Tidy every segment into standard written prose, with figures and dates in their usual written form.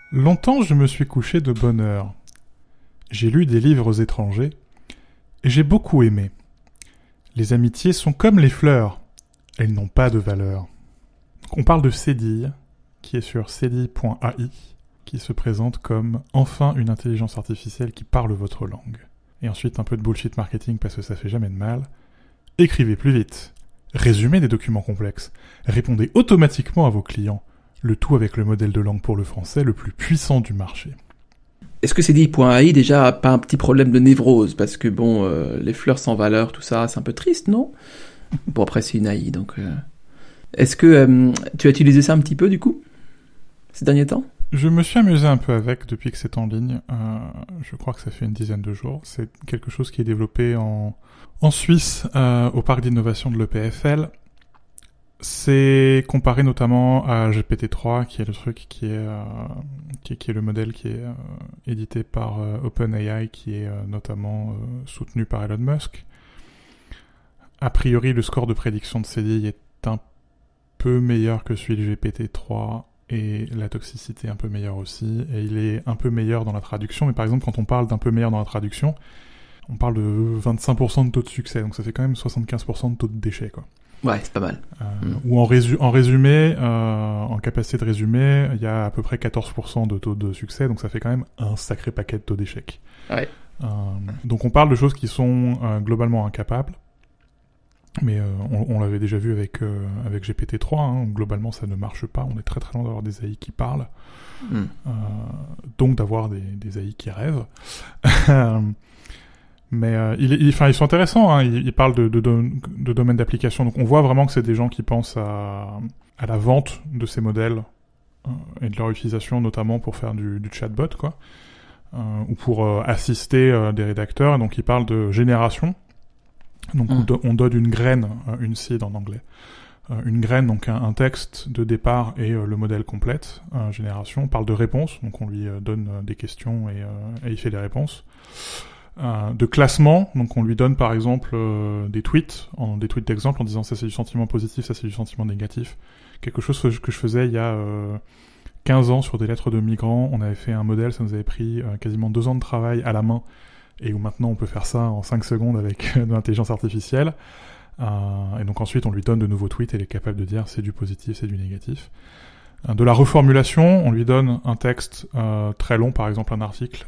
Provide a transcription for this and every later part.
Longtemps je me suis couché de bonne heure. J'ai lu des livres étrangers et j'ai beaucoup aimé. Les amitiés sont comme les fleurs, elles n'ont pas de valeur. Donc on parle de Cédille, qui est sur cédille.ai, qui se présente comme enfin une intelligence artificielle qui parle votre langue. Et ensuite un peu de bullshit marketing parce que ça fait jamais de mal. Écrivez plus vite. Résumez des documents complexes. Répondez automatiquement à vos clients. Le tout avec le modèle de langue pour le français le plus puissant du marché. Est-ce que Cédille.ai déjà a pas un petit problème de névrose? Parce que bon, les fleurs sans valeur, tout ça, c'est un peu triste, non? Bon, après c'est une AI, donc... Est-ce que tu as utilisé ça un petit peu, du coup, ces derniers temps? Je me suis amusé un peu avec depuis que c'est en ligne. Je crois que ça fait une dizaine de jours. C'est quelque chose qui est développé en Suisse, au parc d'innovation de l'EPFL. C'est comparé notamment à GPT-3, qui est le truc qui est le modèle qui est édité par OpenAI, qui est notamment soutenu par Elon Musk. A priori, le score de prédiction de Cédille est un peu meilleur que celui de GPT-3 et la toxicité un peu meilleure aussi. Et il est un peu meilleur dans la traduction. Mais par exemple, quand on parle d'un peu meilleur dans la traduction, on parle de 25% de taux de succès. Donc ça fait quand même 75% de taux de déchet, quoi. Ouais, c'est pas mal. Ou en résumé, en capacité de résumé, il y a à peu près 14% de taux de succès, donc ça fait quand même un sacré paquet de taux d'échec. Ouais. Donc on parle de choses qui sont globalement incapables, mais on l'avait déjà vu avec GPT-3, hein, globalement ça ne marche pas, on est très très loin d'avoir des AI qui parlent, donc d'avoir des AI qui rêvent. Mais ils sont intéressants, hein. Ils parlent de domaines d'application. Donc on voit vraiment que c'est des gens qui pensent à la vente de ces modèles et de leur utilisation, notamment pour faire du chatbot, quoi, ou pour assister des rédacteurs. Et donc ils parlent de génération. Donc on donne une graine, une seed en anglais. Une graine, donc un texte de départ et le modèle complète, génération. On parle de réponse, donc on lui donne des questions et il fait des réponses. De classement, donc on lui donne par exemple des tweets d'exemple en disant ça c'est du sentiment positif, ça c'est du sentiment négatif. Quelque chose que je faisais il y a 15 ans sur des lettres de migrants, on avait fait un modèle, ça nous avait pris quasiment 2 ans de travail à la main, et où maintenant on peut faire ça en 5 secondes avec de l'intelligence artificielle. Et donc ensuite on lui donne de nouveaux tweets et il est capable de dire c'est du positif, c'est du négatif. De la reformulation, on lui donne un texte très long, par exemple un article,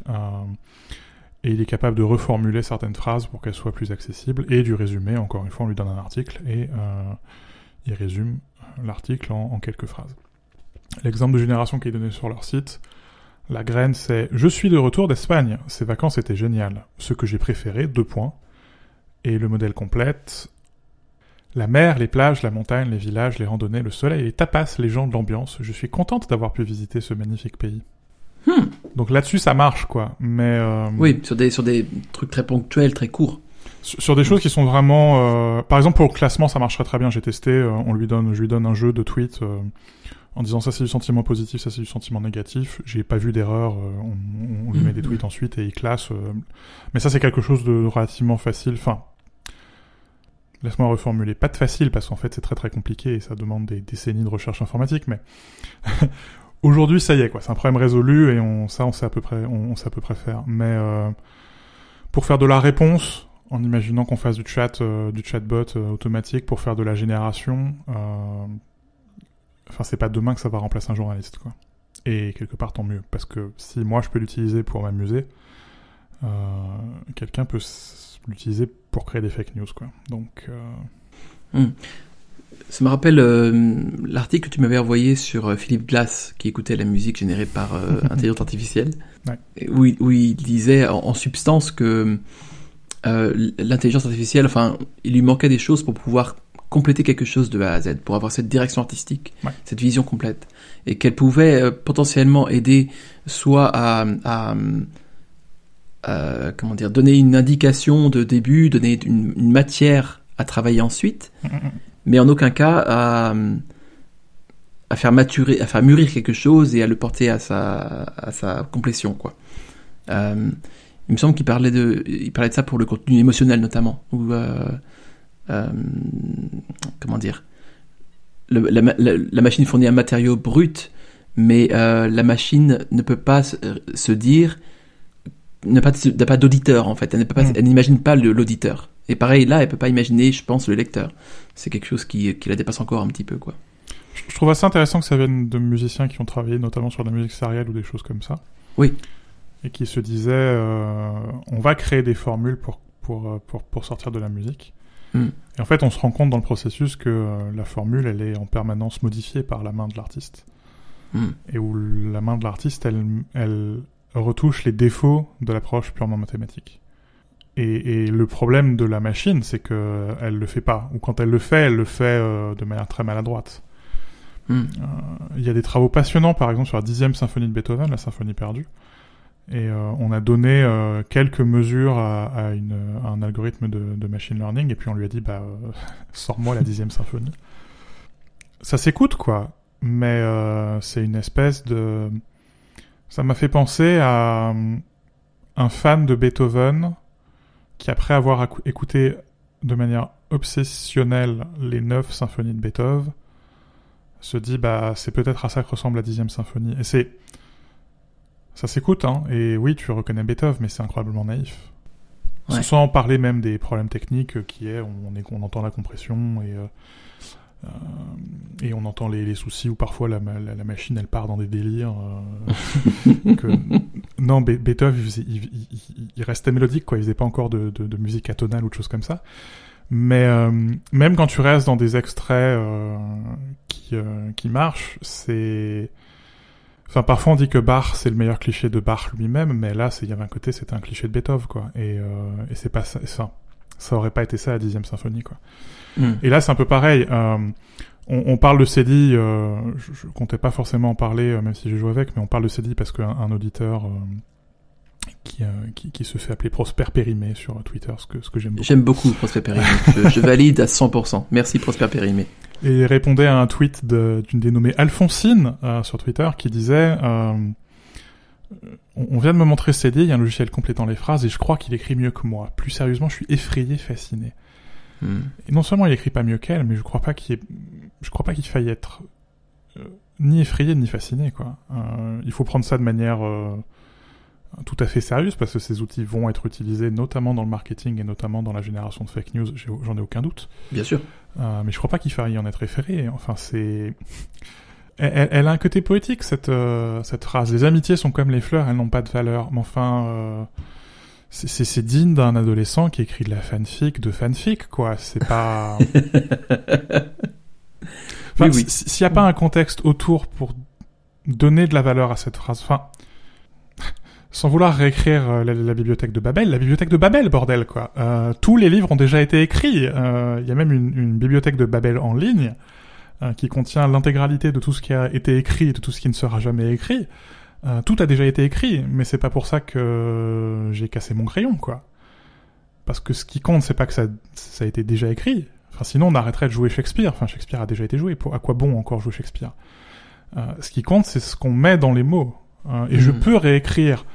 et il est capable de reformuler certaines phrases pour qu'elles soient plus accessibles, et du résumé, encore une fois, on lui donne un article, et il résume l'article en quelques phrases. L'exemple de génération qui est donné sur leur site, la graine c'est « Je suis de retour d'Espagne, ces vacances étaient géniales. Ce que j'ai préféré, 2 points. » Et le modèle complète, « La mer, les plages, la montagne, les villages, les randonnées, le soleil, les tapas, les gens de l'ambiance. Je suis contente d'avoir pu visiter ce magnifique pays. » Donc là-dessus, ça marche, quoi. Mais oui, sur des trucs très ponctuels, très courts. Sur des choses qui sont vraiment... par exemple, pour le classement, ça marcherait très bien. J'ai testé, je lui donne un jeu de tweets en disant ça c'est du sentiment positif, ça c'est du sentiment négatif. J'ai pas vu d'erreur. On lui met des tweets ensuite et il classe. Mais ça, c'est quelque chose de relativement facile. Enfin, laisse-moi reformuler. Pas de facile, parce qu'en fait, c'est très très compliqué et ça demande des décennies de recherche informatique, mais... Aujourd'hui, ça y est, quoi. C'est un problème résolu et on sait à peu près faire. Mais pour faire de la réponse, en imaginant qu'on fasse du chatbot automatique pour faire de la génération, c'est pas demain que ça va remplacer un journaliste, quoi. Et quelque part, tant mieux, parce que si moi je peux l'utiliser pour m'amuser, quelqu'un peut l'utiliser pour créer des fake news, quoi. Donc. Ça me rappelle l'article que tu m'avais envoyé sur Philippe Glass, qui écoutait la musique générée par intelligence artificielle, ouais. où il disait en substance que l'intelligence artificielle, il lui manquait des choses pour pouvoir compléter quelque chose de A à Z, pour avoir cette direction artistique, ouais. Cette vision complète, et qu'elle pouvait potentiellement aider soit à donner une indication de début, donner une matière à travailler ensuite, mais en aucun cas à faire mûrir quelque chose et à le porter à sa complétion, quoi. Il me semble qu'il parlait de ça pour le contenu émotionnel notamment, où la machine fournit un matériau brut, mais la machine ne peut pas se dire, n'a pas d'auditeur en fait. Elle n'imagine pas l'auditeur. Et pareil, là, elle peut pas imaginer, je pense, le lecteur. C'est quelque chose qui la dépasse encore un petit peu, quoi. Je trouve assez intéressant que ça vienne de musiciens qui ont travaillé notamment sur la musique sérielle ou des choses comme ça. Oui. Et qui se disaient, on va créer des formules pour sortir de la musique. Et en fait, on se rend compte dans le processus que la formule, elle est en permanence modifiée par la main de l'artiste. Et où la main de l'artiste, elle retouche les défauts de l'approche purement mathématique. Et le problème de la machine, c'est que elle le fait pas. Ou quand elle le fait de manière très maladroite. Il y a des travaux passionnants, par exemple, sur la 10e symphonie de Beethoven, la symphonie perdue. Et on a donné quelques mesures à un algorithme de machine learning, et puis on lui a dit, sors-moi la 10e symphonie. Ça s'écoute, quoi. Mais c'est une espèce de... Ça m'a fait penser à un fan de Beethoven qui, après avoir écouté de manière obsessionnelle les 9 symphonies de Beethoven, se dit, c'est peut-être à ça que ressemble la 10e symphonie. Et ça s'écoute, hein. Et oui, tu reconnais Beethoven, mais c'est incroyablement naïf. Ouais. Sans parler même des problèmes techniques on entend la compression et on entend les soucis où parfois la machine elle part dans des délires. Non, Beethoven il restait mélodique, quoi. Il faisait pas encore de musique atonale ou de choses comme ça. Mais même quand tu restes dans des extraits qui marchent, c'est... Enfin, parfois on dit que Bach c'est le meilleur cliché de Bach lui-même, mais là il y avait un côté, c'était un cliché de Beethoven, quoi. Et c'est pas ça. Ça aurait pas été ça la 10e symphonie, quoi. Et là c'est un peu pareil. On parle de Cédille, je comptais pas forcément en parler, même si j'ai joué avec, mais on parle de Cédille parce qu'un auditeur qui se fait appeler Prosper Périmé sur Twitter, ce que j'aime beaucoup. J'aime beaucoup Prosper Périmé. je valide à 100%. Merci Prosper Périmé. Et il répondait à un tweet d'une dénommée Alphonsine sur Twitter qui disait on vient de me montrer Cédille, il y a un logiciel complétant les phrases et je crois qu'il écrit mieux que moi. Plus sérieusement, je suis effrayé, fasciné. Et non seulement il écrit pas mieux qu'elle, mais je crois pas qu'il faille être ni effrayé ni fasciné, quoi. Il faut prendre ça de manière tout à fait sérieuse parce que ces outils vont être utilisés notamment dans le marketing et notamment dans la génération de fake news, j'en ai aucun doute. Bien sûr. Mais je crois pas qu'il faille y en être effrayé. Enfin, c'est... Elle a un côté poétique, cette phrase. Les amitiés sont comme les fleurs, elles n'ont pas de valeur. Mais enfin, c'est digne d'un adolescent qui écrit de la fanfic, quoi. C'est pas... Enfin, oui. S'il n'y a pas un contexte autour pour donner de la valeur à cette phrase, enfin... Sans vouloir réécrire la bibliothèque de Babel, bordel, quoi. Tous les livres ont déjà été écrits. Il y a même une bibliothèque de Babel en ligne qui contient l'intégralité de tout ce qui a été écrit et de tout ce qui ne sera jamais écrit. Tout a déjà été écrit, mais c'est pas pour ça que j'ai cassé mon crayon, quoi. Parce que ce qui compte, c'est pas que ça a été déjà écrit. Enfin, sinon on arrêterait de jouer Shakespeare. Enfin, Shakespeare a déjà été joué. À quoi bon encore jouer Shakespeare ? Ce qui compte, c'est ce qu'on met dans les mots. Et je peux réécrire...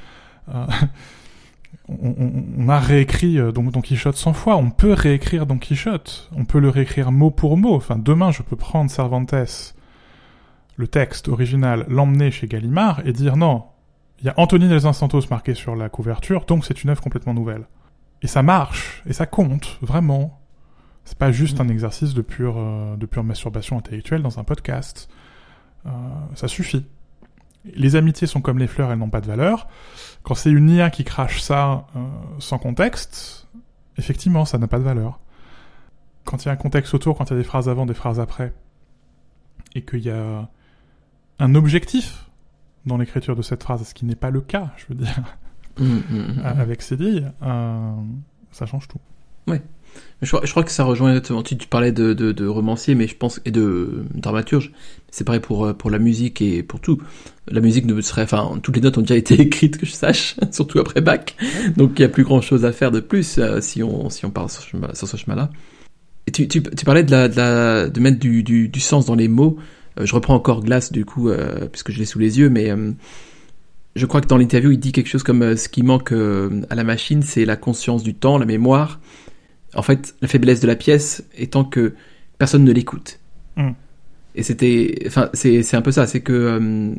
on a réécrit Don Quichotte 100 fois, on peut réécrire Don Quichotte, on peut le réécrire mot pour mot. Enfin, demain, je peux prendre Cervantes, le texte original, l'emmener chez Gallimard et dire non, il y a Antonine et les Instantos marqué sur la couverture, donc c'est une œuvre complètement nouvelle. Et ça marche, et ça compte, vraiment. C'est pas juste un exercice de pure masturbation intellectuelle dans un podcast. Ça suffit. Les amitiés sont comme les fleurs, elles n'ont pas de valeur. Quand c'est une IA qui crache ça sans contexte, effectivement, ça n'a pas de valeur. Quand il y a un contexte autour, quand il y a des phrases avant, des phrases après, et qu'il y a un objectif dans l'écriture de cette phrase, ce qui n'est pas le cas, je veux dire, avec Cédille, ça change tout. Ouais. Je crois que ça rejoint exactement. Tu parlais de romancier, mais je pense, et de dramaturge. C'est pareil pour la musique et pour tout. La musique toutes les notes ont déjà été écrites, que je sache, surtout après Bach. Donc il y a plus grand chose à faire de plus, si on part sur ce chemin-là. Et tu parlais de mettre du sens dans les mots. Je reprends encore Glass, du coup, puisque je l'ai sous les yeux, mais, je crois que dans l'interview, il dit quelque chose comme, ce qui manque, à la machine, c'est la conscience du temps, la mémoire. En fait, la faiblesse de la pièce étant que personne ne l'écoute. Et c'est un peu ça, c'est que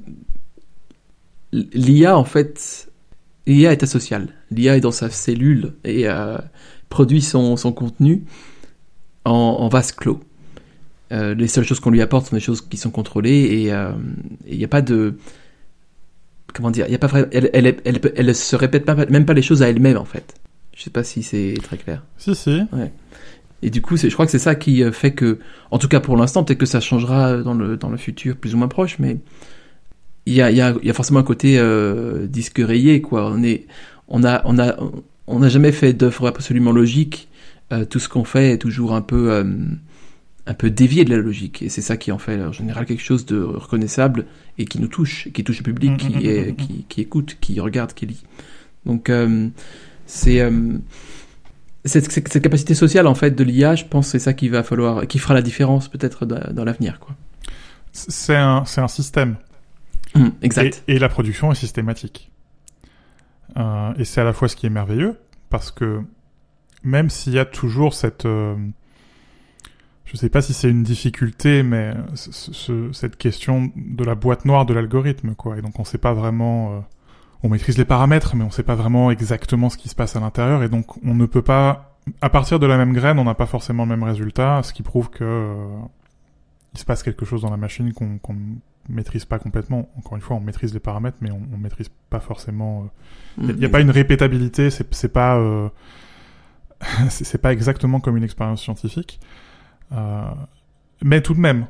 l'IA en fait, l'IA est asociale. L'IA est dans sa cellule et produit son contenu en vase clos. Les seules choses qu'on lui apporte sont des choses qui sont contrôlées et il n'y a pas de, comment dire, il y a pas vrai, elle se répète même pas les choses à elle-même en fait. Je sais pas si c'est très clair. Si. Ouais. Et du coup, je crois que c'est ça qui fait que, en tout cas pour l'instant, peut-être que ça changera dans le futur plus ou moins proche, mais il y a forcément un côté disque rayé, quoi. On n'a jamais fait d'œuvre absolument logique. Tout ce qu'on fait est toujours un peu dévié de la logique, et c'est ça qui en fait en général quelque chose de reconnaissable et qui nous touche, qui touche le public, qui écoute, qui regarde, qui lit. Donc c'est cette capacité sociale en fait de l'IA, je pense, c'est ça qui fera la différence peut-être dans l'avenir, quoi. C'est un système. Exact. Et la production est systématique. Et c'est à la fois ce qui est merveilleux, parce que même s'il y a toujours cette je sais pas si c'est une difficulté, mais cette question de la boîte noire de l'algorithme, quoi. Et donc on sait pas vraiment, on maîtrise les paramètres, mais on sait pas vraiment exactement ce qui se passe à l'intérieur, et donc on ne peut pas, à partir de la même graine, on n'a pas forcément le même résultat, ce qui prouve que il se passe quelque chose dans la machine qu'on maîtrise pas complètement. Encore une fois, on maîtrise les paramètres, mais on maîtrise pas forcément. Il y a pas une répétabilité, c'est pas c'est pas exactement comme une expérience scientifique. Mais tout de même,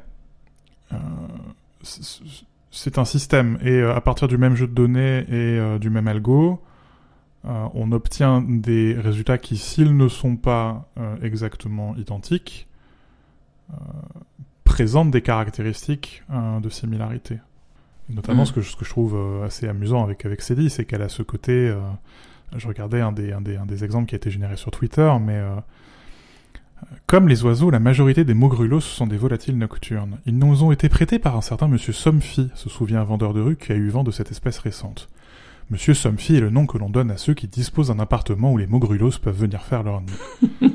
c'est un système, et à partir du même jeu de données et du même algo, on obtient des résultats qui, s'ils ne sont pas exactement identiques, présentent des caractéristiques de similarité. Et notamment ce que je trouve assez amusant avec Cédille, c'est qu'elle a ce côté. Je regardais un des exemples qui a été généré sur Twitter, mais comme les oiseaux, la majorité des mogrulos sont des volatiles nocturnes. Ils nous ont été prêtés par un certain Monsieur Somfy, se souvient un vendeur de rue qui a eu vent de cette espèce récente. Monsieur Somfy est le nom que l'on donne à ceux qui disposent d'un appartement où les mogrulos peuvent venir faire leur nid.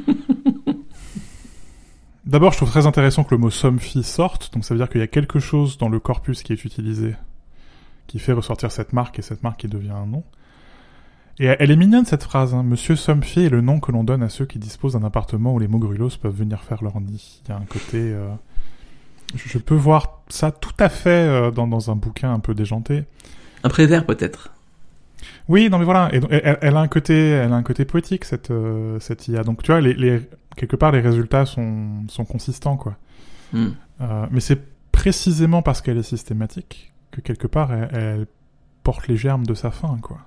D'abord, je trouve très intéressant que le mot Somfy sorte, donc ça veut dire qu'il y a quelque chose dans le corpus qui est utilisé qui fait ressortir cette marque, et cette marque qui devient un nom. Et elle est mignonne, cette phrase, hein. Monsieur Somfy est le nom que l'on donne à ceux qui disposent d'un appartement où les mogrulos peuvent venir faire leur nid. Il y a un côté... Je peux voir ça tout à fait dans un bouquin un peu déjanté. Un Prévert, peut-être. Oui, non mais voilà. Et elle a un côté poétique, cette IA. Donc tu vois, quelque part, les résultats sont consistants, quoi. Mais c'est précisément parce qu'elle est systématique que quelque part, elle porte les germes de sa fin, quoi.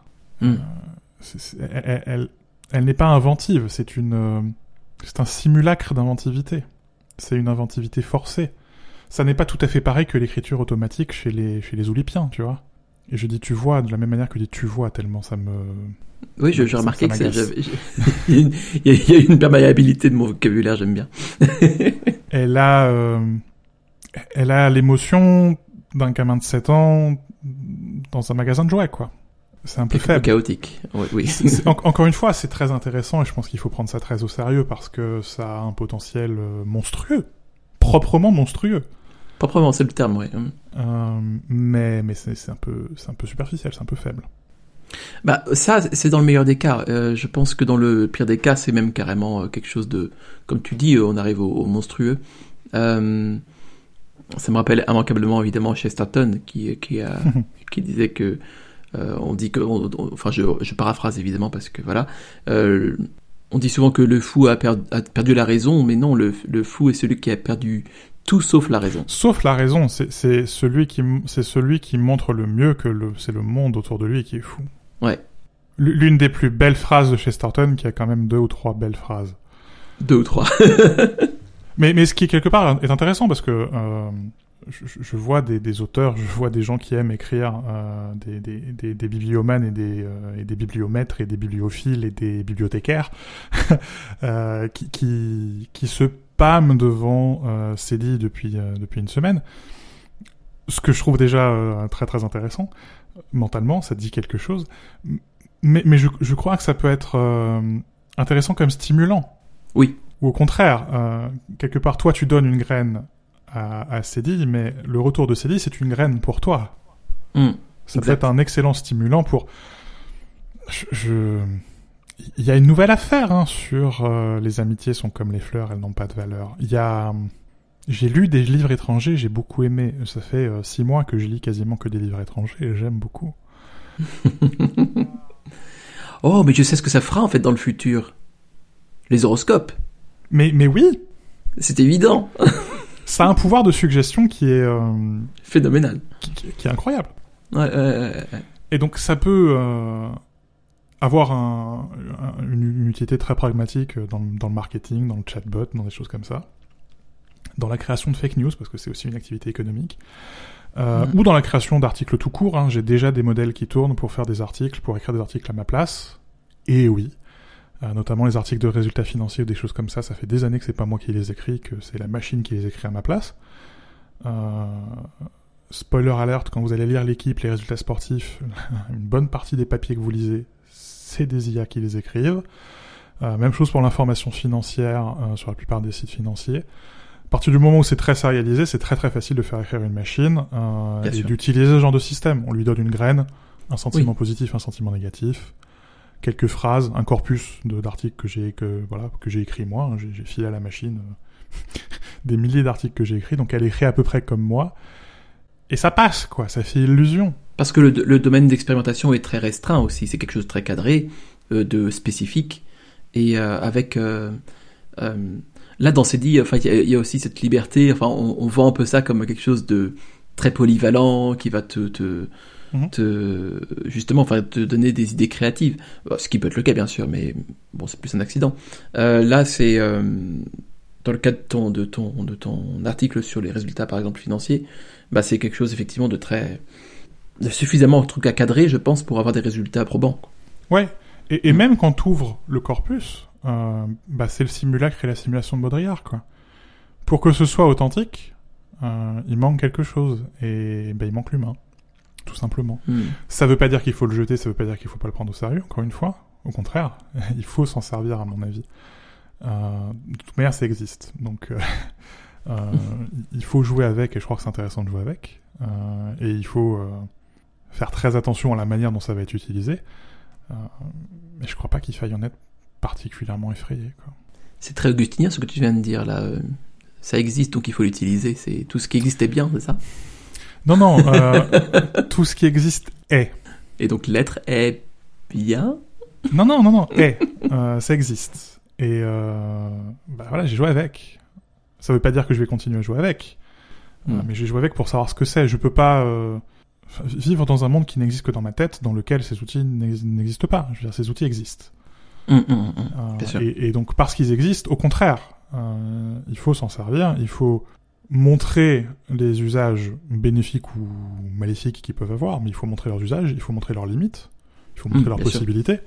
Elle n'est pas inventive, c'est un simulacre d'inventivité. C'est une inventivité forcée. Ça n'est pas tout à fait pareil que l'écriture automatique chez les Oulipiens, tu vois. Et je dis tu vois de la même manière que dis tu vois, tellement ça me... Oui, j'ai remarqué que il y a une perméabilité de mon vocabulaire, j'aime bien. Elle a l'émotion d'un gamin de 7 ans dans un magasin de jouets, quoi. C'est un peu faible. Chaotique. Oui. Encore une fois, c'est très intéressant, et je pense qu'il faut prendre ça très au sérieux parce que ça a un potentiel monstrueux. Proprement monstrueux. Proprement, c'est le terme, oui. Mais c'est un peu superficiel, c'est un peu faible. Bah, ça, c'est dans le meilleur des cas. Je pense que dans le pire des cas, c'est même carrément quelque chose de... Comme tu dis, on arrive au monstrueux. Ça me rappelle immanquablement, évidemment, Chesterton, qui disait que... on dit que... Enfin, je paraphrase, évidemment, parce que, voilà... on dit souvent que le fou a perdu la raison, mais non, le fou est celui qui a perdu... tout sauf la raison. Sauf la raison, c'est celui qui montre le mieux que c'est le monde autour de lui qui est fou. Ouais. L'une des plus belles phrases de Chesterton, qui a quand même 2 ou 3 belles phrases. 2 ou 3. mais ce qui quelque part est intéressant parce que je vois des auteurs, je vois des gens qui aiment écrire, des bibliomanes et des bibliomètres et des bibliophiles et des bibliothécaires qui se pâment devant Cédille depuis une semaine. Ce que je trouve déjà très très intéressant. Mentalement, ça dit quelque chose. Mais je crois que ça peut être intéressant comme stimulant. Oui. Ou au contraire, quelque part, toi tu donnes une graine à Cédille, mais le retour de Cédille, c'est une graine pour toi. Ça peut être un excellent stimulant pour... Il y a une nouvelle affaire sur les amitiés sont comme les fleurs, elles n'ont pas de valeur. J'ai lu des livres étrangers, j'ai beaucoup aimé. Ça fait 6 mois que je lis quasiment que des livres étrangers et j'aime beaucoup. Oh, mais je sais ce que ça fera en fait dans le futur. Les horoscopes. Mais oui. C'est évident. Ça a un pouvoir de suggestion qui est... phénoménal. Qui est incroyable. Ouais. Et donc ça peut avoir une utilité très pragmatique dans le marketing, dans le chatbot, dans des choses comme ça. Dans la création de fake news, parce que c'est aussi une activité économique. Ou dans la création d'articles tout court. J'ai déjà des modèles qui tournent pour faire des articles, pour écrire des articles à ma place. Et oui. Notamment les articles de résultats financiers ou des choses comme ça. Ça fait des années que c'est pas moi qui les écris, que c'est la machine qui les écrit à ma place. Spoiler alert, quand vous allez lire l'équipe, les résultats sportifs, une bonne partie des papiers que vous lisez, c'est des IA qui les écrivent. Même chose pour l'information financière sur la plupart des sites financiers. À partir du moment où c'est très sérialisé, c'est très très facile de faire écrire une machine et d'utiliser ce genre de système. On lui donne une graine, un sentiment positif, un sentiment négatif, quelques phrases, un corpus d'articles que j'ai écrit moi. J'ai filé à la machine des milliers d'articles que j'ai écrits, donc elle écrit à peu près comme moi. Et ça passe, quoi, ça fait illusion. Parce que le domaine d'expérimentation est très restreint aussi, c'est quelque chose de très cadré, de spécifique, et avec... là, dans Cédille, enfin, il y a aussi cette liberté, enfin, on vend un peu ça comme quelque chose de très polyvalent, qui va justement, enfin, te donner des idées créatives. Ce qui peut être le cas, bien sûr, mais bon, c'est plus un accident. Là, c'est... dans le cas de ton article sur les résultats, par exemple, financiers, c'est quelque chose, effectivement, de suffisamment, en tout cas, cadré, je pense, pour avoir des résultats probants. Ouais. Et même quand tu ouvres le corpus, c'est le simulacre et la simulation de Baudrillard, quoi. Pour que ce soit authentique, il manque quelque chose. Et il manque l'humain. Tout simplement. Ça veut pas dire qu'il faut le jeter, ça veut pas dire qu'il faut pas le prendre au sérieux, encore une fois. Au contraire, il faut s'en servir, à mon avis. De toute manière, ça existe. Donc, il faut jouer avec, et je crois que c'est intéressant de jouer avec. Et il faut faire très attention à la manière dont ça va être utilisé. Mais je crois pas qu'il faille en être particulièrement effrayé, quoi. C'est très augustinien ce que tu viens de dire là. Ça existe, donc il faut l'utiliser. C'est tout ce qui existe est bien, c'est ça? Non, tout ce qui existe est. Et donc l'être est bien? Non, est. Ça existe. Et voilà, j'ai joué avec. Ça veut pas dire que je vais continuer à jouer avec. Mais j'ai joué avec pour savoir ce que c'est. Je peux pas vivre dans un monde qui n'existe que dans ma tête, dans lequel ces outils n'existent pas. Je veux dire, ces outils existent. Bien sûr. Et donc, parce qu'ils existent, au contraire, il faut s'en servir, il faut montrer les usages bénéfiques ou maléfiques qu'ils peuvent avoir, mais il faut montrer leurs usages, il faut montrer leurs limites, il faut montrer leurs possibilités.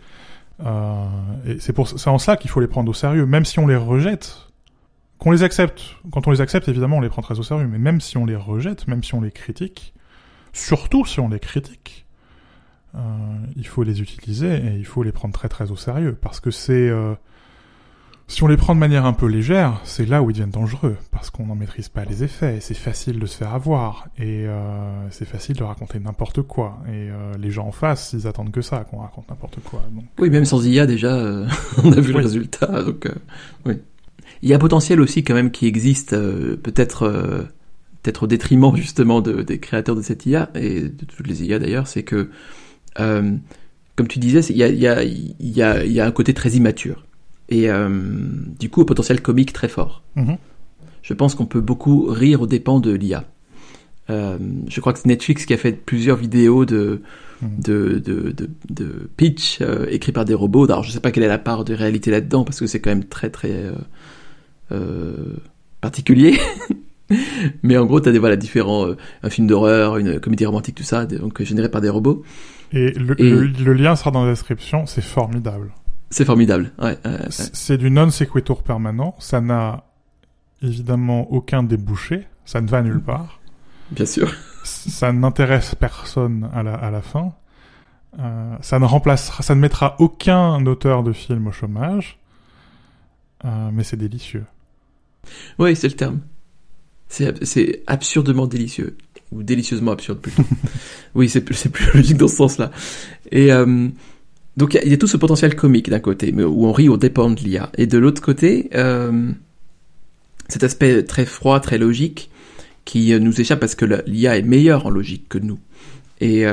Et c'est en ça qu'il faut les prendre au sérieux, même si on les rejette. Quand on les accepte, évidemment, on les prend très au sérieux, mais même si on les rejette, même si on les critique, surtout si on les critique, il faut les utiliser et il faut les prendre très très au sérieux, parce que si on les prend de manière un peu légère, c'est là où ils deviennent dangereux, parce qu'on n'en maîtrise pas les effets, et c'est facile de se faire avoir, et c'est facile de raconter n'importe quoi, et les gens en face, ils attendent que ça, qu'on raconte n'importe quoi. Donc... Oui, même sans IA déjà, on a vu le résultat, donc oui. Il y a un potentiel aussi quand même qui existe, peut-être au détriment justement des créateurs de cette IA, et de toutes les IA d'ailleurs, c'est que, comme tu disais, il y a un côté très immature. Et du coup, au potentiel comique très fort. Je pense qu'on peut beaucoup rire aux dépens de l'IA. Je crois que c'est Netflix qui a fait plusieurs vidéos de pitch écrits par des robots. Alors, je sais pas quelle est la part de réalité là-dedans, parce que c'est quand même très très particulier. Mais en gros, t'as différents un film d'horreur, une comédie romantique, tout ça, donc généré par des robots. Et le lien sera dans la description. C'est formidable. C'est formidable, ouais. C'est du non sequitur permanent, ça n'a évidemment aucun débouché, ça ne va nulle part. Bien sûr. Ça n'intéresse personne à la fin. Ça ne mettra aucun auteur de film au chômage. Mais c'est délicieux. Oui, c'est le terme. C'est absurdement délicieux. Ou délicieusement absurde, plutôt. Oui, c'est plus logique dans ce sens-là. Et donc, il y a tout ce potentiel comique, d'un côté, mais où on rit aux dépens de l'IA. Et de l'autre côté, cet aspect très froid, très logique, qui nous échappe parce que l'IA est meilleure en logique que nous. Et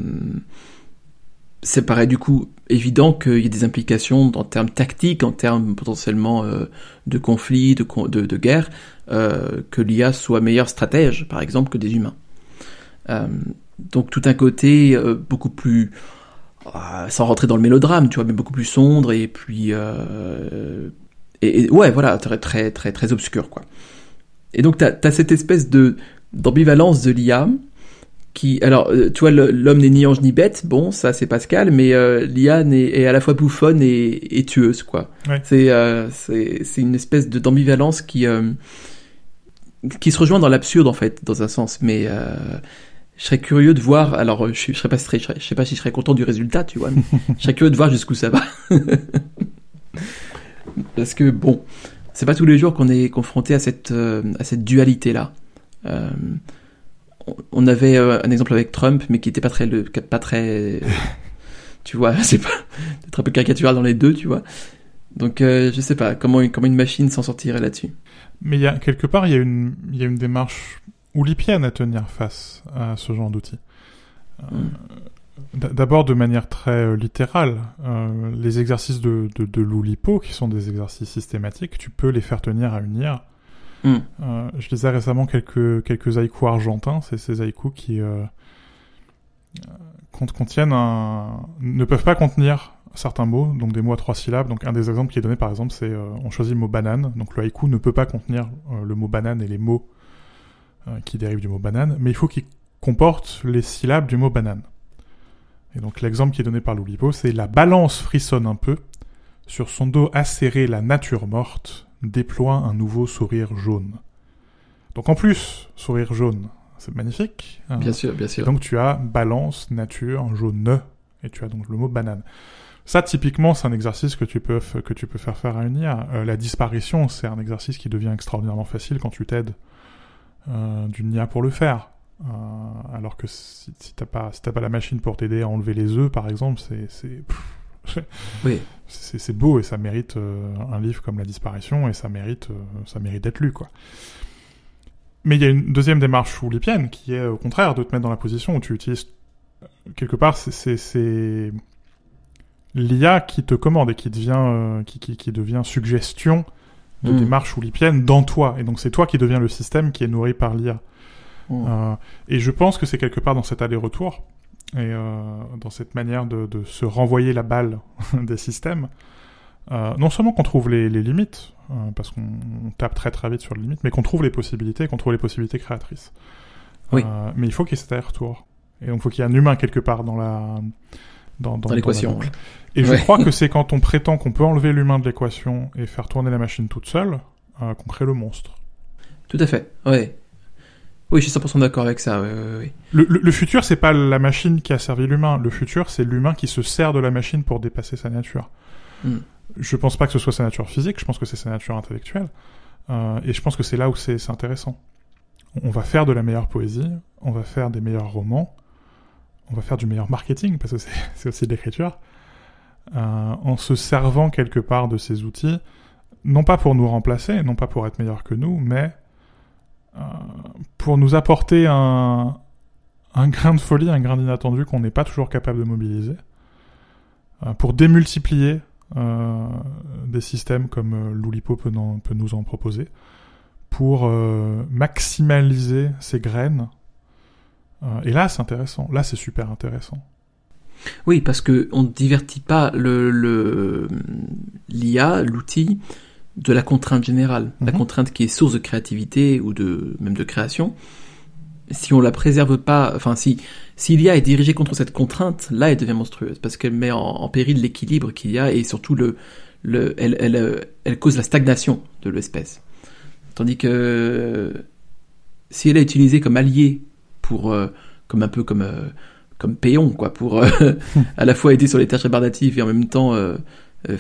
ça paraît du coup évident qu'il y ait des implications en termes tactiques, en termes potentiellement de conflits, de guerre, que l'IA soit meilleure stratège, par exemple, que des humains. Donc tout un côté beaucoup plus, sans rentrer dans le mélodrame, tu vois, mais beaucoup plus sombre et puis ouais, voilà, très très très très obscur, quoi. Et donc t'as cette espèce d'ambivalence de l'IA qui, alors, tu vois, l'homme n'est ni ange ni bête, bon, ça c'est Pascal, mais l'IA est à la fois bouffonne et tueuse, quoi. Ouais. C'est une espèce d'ambivalence qui se rejoint dans l'absurde, en fait, dans un sens, mais je serais curieux de voir, alors je sais pas si je serais content du résultat, tu vois, mais je serais curieux de voir jusqu'où ça va. Parce que, bon, c'est pas tous les jours qu'on est confronté à cette dualité-là. On avait un exemple avec Trump, mais qui était pas très, tu vois, c'est pas, peut-être un peu caricatural dans les deux, tu vois. Donc, je sais pas comment une machine s'en sortirait là-dessus. Mais quelque part, il y a une démarche oulipienne à tenir face à ce genre d'outils. D'abord, de manière très littérale, les exercices de l'oulipo, qui sont des exercices systématiques, tu peux les faire tenir à une IA. Je lisais récemment quelques haïkus argentins, c'est ces haïkus qui ne peuvent pas contenir certains mots, donc des mots à 3 syllabes. Donc un des exemples qui est donné, par exemple, c'est on choisit le mot banane. Donc le haïku ne peut pas contenir le mot banane et les mots qui dérivent du mot banane, mais il faut qu'il comporte les syllabes du mot banane. Et donc l'exemple qui est donné par l'oulipo, c'est la balance frissonne un peu, sur son dos acéré la nature morte déploie un nouveau sourire jaune. Donc en plus, sourire jaune, c'est magnifique. Bien sûr, bien sûr. Et donc tu as balance, nature, jaune, et tu as donc le mot banane. Ça, typiquement, c'est un exercice que tu peux faire à une IA. La disparition, c'est un exercice qui devient extraordinairement facile quand tu t'aides d'une IA pour le faire. Alors que si t'as pas la machine pour t'aider à enlever les œufs, par exemple, oui. C'est beau et ça mérite un livre comme La disparition et ça mérite d'être lu, quoi. Mais il y a une deuxième démarche oulipienne qui est au contraire de te mettre dans la position où tu utilises quelque part c'est l'IA qui te commande et qui devient suggestion de démarche oulipienne dans toi, et donc c'est toi qui deviens le système qui est nourri par l'IA. Et je pense que c'est quelque part dans cet aller-retour et dans cette manière de se renvoyer la balle des systèmes, non seulement qu'on trouve les limites, parce qu'on tape très très vite sur les limites, mais qu'on trouve les possibilités créatrices. Oui. Mais il faut qu'il y ait cet aller-retour. Et donc il faut qu'il y ait un humain quelque part dans l'équation. Et je crois que c'est quand on prétend qu'on peut enlever l'humain de l'équation et faire tourner la machine toute seule, qu'on crée le monstre. Tout à fait, ouais. Oui, je suis 100% d'accord avec ça, oui. Le futur, c'est pas la machine qui a servi l'humain. Le futur, c'est l'humain qui se sert de la machine pour dépasser sa nature. Je pense pas que ce soit sa nature physique, je pense que c'est sa nature intellectuelle. Et je pense que c'est là où c'est intéressant. On va faire de la meilleure poésie, on va faire des meilleurs romans, on va faire du meilleur marketing, parce que c'est aussi de l'écriture, en se servant quelque part de ces outils, non pas pour nous remplacer, non pas pour être meilleurs que nous, mais pour nous apporter un grain de folie, un grain d'inattendu qu'on n'est pas toujours capable de mobiliser, pour démultiplier des systèmes comme l'oulipo peut nous en proposer, pour maximaliser ces graines. Et là, c'est intéressant. Là, c'est super intéressant. Oui, parce que on ne divertit pas l'IA, l'outil, de la contrainte générale. La contrainte qui est source de créativité ou même de création. Si on la préserve pas, enfin, si l'IA est dirigée contre cette contrainte, là, elle devient monstrueuse. Parce qu'elle met en péril l'équilibre qu'il y a et surtout elle cause la stagnation de l'espèce. Tandis que si elle est utilisée comme allié pour comme péon, quoi, pour à la fois aider sur les tâches rébarbatives et en même temps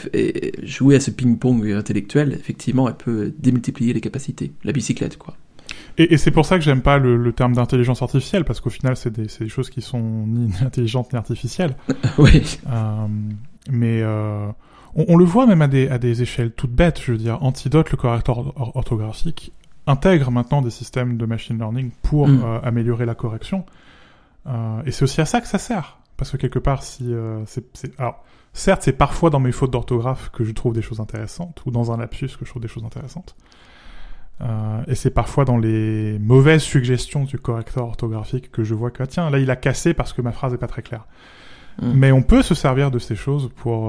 jouer à ce ping-pong intellectuel, effectivement, elle peut démultiplier les capacités. La bicyclette, quoi. Et c'est pour ça que j'aime pas le terme d'intelligence artificielle, parce qu'au final, c'est des choses qui sont ni intelligentes ni artificielles. Oui. Mais on le voit même à des échelles toutes bêtes. Je veux dire, Antidote, le correcteur orthographique, intègre maintenant des systèmes de machine learning pour améliorer la correction. Et c'est aussi à ça que ça sert. Parce que quelque part, alors, certes, c'est parfois dans mes fautes d'orthographe que je trouve des choses intéressantes, ou dans un lapsus que je trouve des choses intéressantes. Et c'est parfois dans les mauvaises suggestions du correcteur orthographique que je vois que, tiens, là, il a cassé parce que ma phrase est pas très claire. Mais on peut se servir de ces choses pour...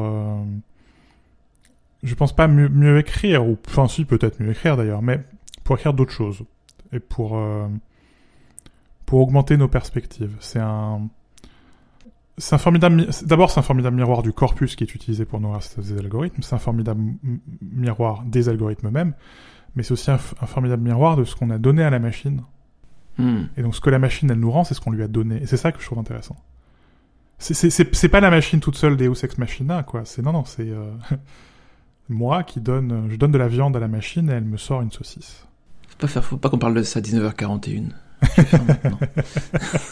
je pense pas mieux écrire, ou... Enfin, si, peut-être mieux écrire, d'ailleurs, mais pour écrire d'autres choses. Et pour augmenter nos perspectives. C'est un formidable... D'abord, c'est un formidable miroir du corpus qui est utilisé pour nourrir ces algorithmes. C'est un formidable miroir des algorithmes eux-mêmes. Mais c'est aussi un formidable miroir de ce qu'on a donné à la machine. Et donc, ce que la machine, elle nous rend, c'est ce qu'on lui a donné. Et c'est ça que je trouve intéressant. C'est pas la machine toute seule Deus Ex Machina, quoi. C'est moi qui donne... Je donne de la viande à la machine et elle me sort une saucisse. Faut pas qu'on parle de ça à 19h41.